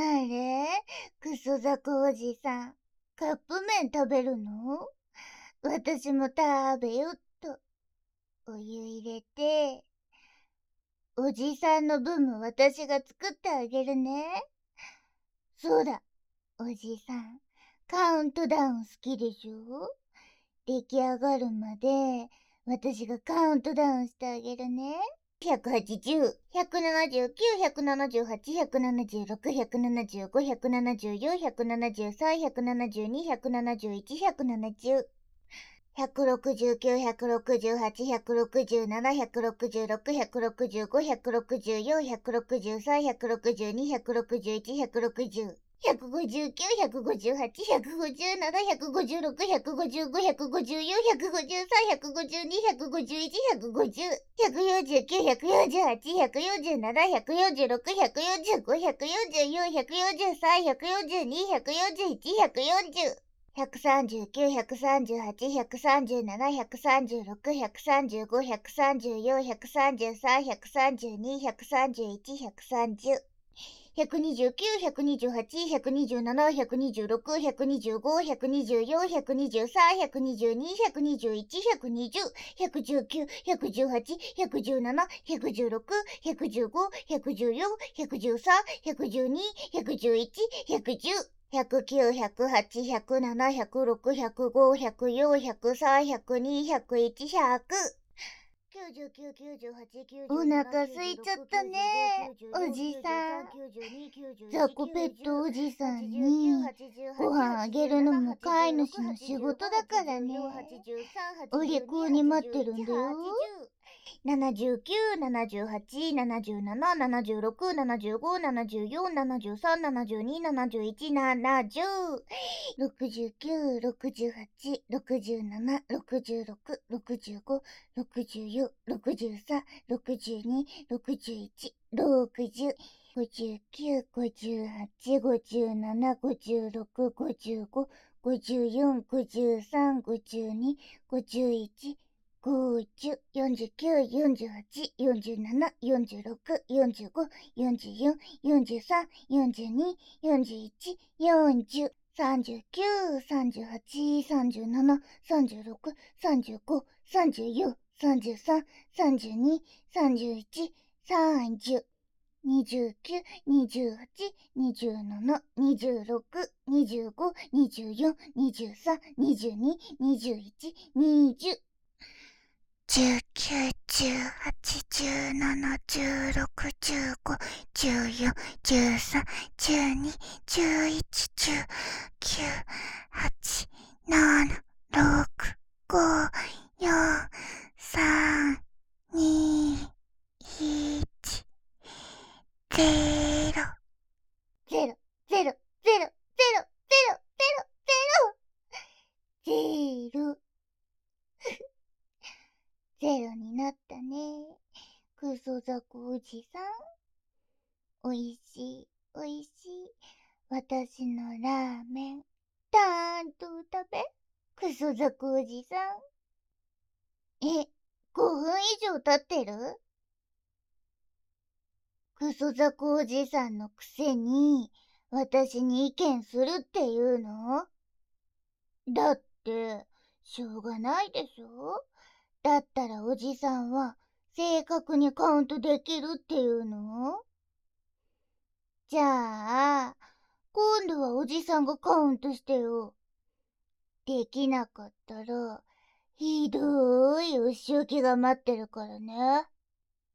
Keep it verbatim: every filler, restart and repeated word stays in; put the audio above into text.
あれ、クソザコおじさん、カップ麺食べるの？私も食べよっと。お湯入れて、おじさんの分も私が作ってあげるね。そうだ、おじさん、カウントダウン好きでしょ？出来上がるまで、私がカウントダウンしてあげるね。ひゃくはちじゅう、ひゃくななじゅうきゅう、ひゃくななじゅうはち、ひゃくななじゅうろく、ひゃくななじゅうご、ひゃくななじゅうよん、ひゃくななじゅうさん、ひゃくななじゅうに、ひゃくななじゅういち、ひゃくななじゅう。ひゃくろくじゅうきゅう、ひゃくろくじゅうはち、ひゃくろくじゅうなな、ひゃくろくじゅうろく、ひゃくろくじゅうご、ひゃくろくじゅうよん、ひゃくろくじゅうさん、ひゃくろくじゅうに、ひゃくろくじゅういち、ひゃくろくじゅう。ひゃくごじゅうきゅう、ひゃくごじゅうはち、ひゃくごじゅうなな、ひゃくごじゅうろく、ひゃくごじゅうご、ひゃくごじゅうよん、ひゃくごじゅうさん、ひゃくごじゅうに、ひゃくごじゅういち、ひゃくごじゅう、ひゃくよんじゅうきゅう、ひゃくよんじゅうはち、ひゃくよんじゅうなな、ひゃくよんじゅうろく、ひゃくよんじゅうご、ひゃくよんじゅうよん、ひゃくよんじゅうさん、ひゃくよんじゅうに、ひゃくよんじゅういち、ひゃくよんじゅう、ひゃくさんじゅうきゅう、ひゃくさんじゅうはち、ひゃくさんじゅうなな、ひゃくさんじゅうろく、ひゃくさんじゅうご、ひゃくさんじゅうよん、ひゃくさんじゅうさん、ひゃくさんじゅうに、ひゃくさんじゅういち、ひゃくさんじゅう。ひゃくにじゅうきゅう、ひゃくにじゅうはち、ひゃくにじゅうなな、ひゃくにじゅうろく、ひゃくにじゅうご、ひゃくにじゅうよん、ひゃくにじゅうさん、ひゃくにじゅうに、ひゃくにじゅういち、ひゃくにじゅう、ひゃくじゅうきゅう、ひゃくじゅうはち、ひゃくじゅうなな、ひゃくじゅうろく、ひゃくじゅうご、ひゃくじゅうよん、ひゃくじゅうさん、ひゃくじゅうに、ひゃくじゅういち、ひゃくじゅう、ひゃくきゅう、ひゃくはち、ひゃくなな、ひゃくろく、ひゃくご、ひゃくよん、ひゃくさん、ひゃくに、ひゃくいち、ひゃく。きゅうじゅうきゅう、きゅうじゅうはち、きゅうじゅうなな、 お腹空いちゃったね、おじさん。ザコペットおじさんにご飯あげるのも飼い主の仕事だからね。お利口に待ってるんだよ。ななじゅうきゅう、ななじゅうはち、ななじゅうなな、ななじゅうろく、ななじゅうご、ななじゅうよん、ななじゅうさん、ななじゅうに、ななじゅういち、ななじゅう。ろくじゅうきゅう、ろくじゅうはち、ろくじゅうなな、ろくじゅうろく、ろくじゅうご、ろくじゅうよん、ろくじゅうさん、ろくじゅうに、ろくじゅういち、ろくじゅう、ごじゅうきゅう、ごじゅうはち、ごじゅうなな、ごじゅうろく、ごじゅうご、ごじゅうよん、ごじゅうさん、ごじゅうに、ごじゅういち、ごじゅう、よんじゅうきゅう、よんじゅうはち、よんじゅうなな、よんじゅうろく、よんじゅうご、よんじゅうよん、よんじゅうさん、よんじゅうに、よんじゅういち、よんじゅう、さんじゅうきゅう、さんじゅうはち、さんじゅうなな、さんじゅうろく、さんじゅうご、さんじゅうよん、さんじゅうさん、さんじゅうに、さんじゅういち、さんじゅう、にじゅうきゅう、にじゅうはち、にじゅうなな、にじゅうろく、にじゅうご、にじゅうよん、にじゅうさん、にじゅうに、にじゅういち、にじゅう、じゅうきゅう、じゅうはち、じゅうなな、じゅうろく、じゅうご、じゅうよん、じゅうさん、じゅうに、じゅういち、じゅうきゅう、はち、なな、ろく、ご、よん、さん、に、いち、ゼロ。ゼロ、ゼロ、ゼロ、ゼロ、ゼロ、ゼロ、ゼロ、ゼロ。ゼロになったね。クソザコおじさん。おいしい、おいしい。私のラーメン、たーんと食べ。クソザコおじさん。え、ごふん以上経ってる？クソザコおじさんのくせに、私に意見するっていうの？だって、しょうがないでしょ？だったらおじさんは正確にカウントできるっていうの？じゃあ、今度はおじさんがカウントしてよ。できなかったら、ひどいお仕置きが待ってるからね。